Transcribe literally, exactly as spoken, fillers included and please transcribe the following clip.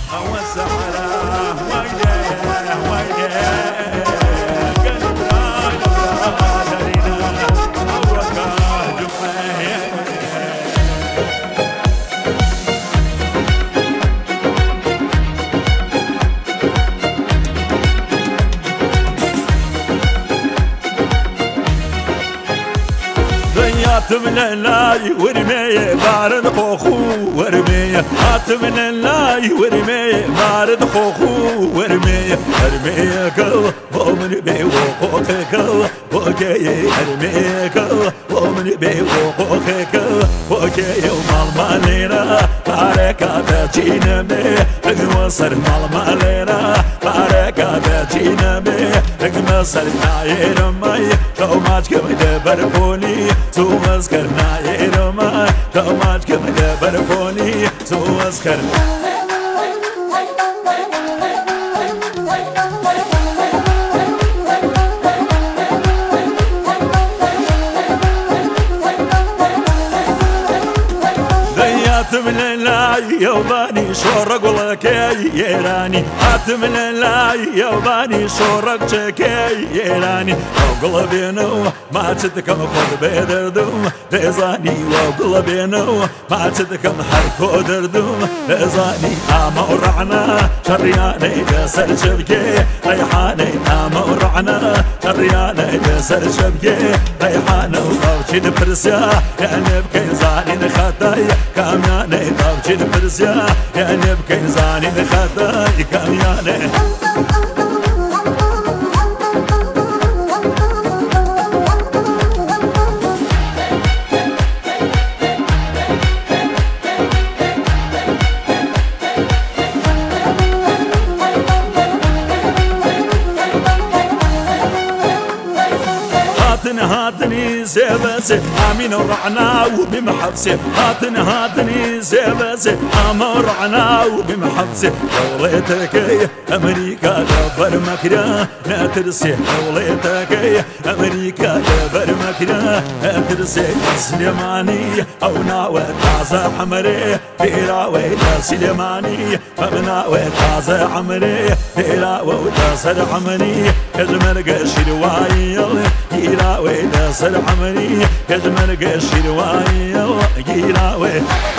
والسحرة ويلي ويلي من اللاي ورمي بارد خوخو ورمي هات من اللاي ورمي بارد خوخو ورمي ارمي كل ومن بي وقوقك وكي ارمي كل ومن بي وقوقك وكي ومال مالينا باركة بجينا بي رقم صر مال مالينا باركة بجينا بي رقم صر ناير مي لو ماجك مدبر فوني سو أذكرنا يرما توماج كم دبر فوني سو أذكر من اللاي يوباني شورق ولكي يراني هات من اللاي يوباني شورق شكي يراني وقلبينو ما تدكم خذ بيدردوم لزاني وقلبينو ما تدكم حركو دردوم لزاني اما ورعنا شرياني بسر شبكي ريحاني اما ورعنا شرياني بسر شبكي ريحاني وطوشي نفرسيا يعني بكي زاني نخطاي كامياني طوشي نفرسيا يعني بكي زاني نخطاي كامياني هاتني زبسة آمين ورعنا وبمحبسة هاتني هاتني زبسة آمين ورعنا وبمحبسة دولتك أمريكا دبر مكرا نترسي دولتك أمريكا دبر مكرا نترسي سليماني أو ناوي تازة حمري بيراوي سليماني فمناوي تازة حمري بيراوي تازة حمري كجمل قشير وايل يراوي سر عمري كجمل قشير وايل يراوي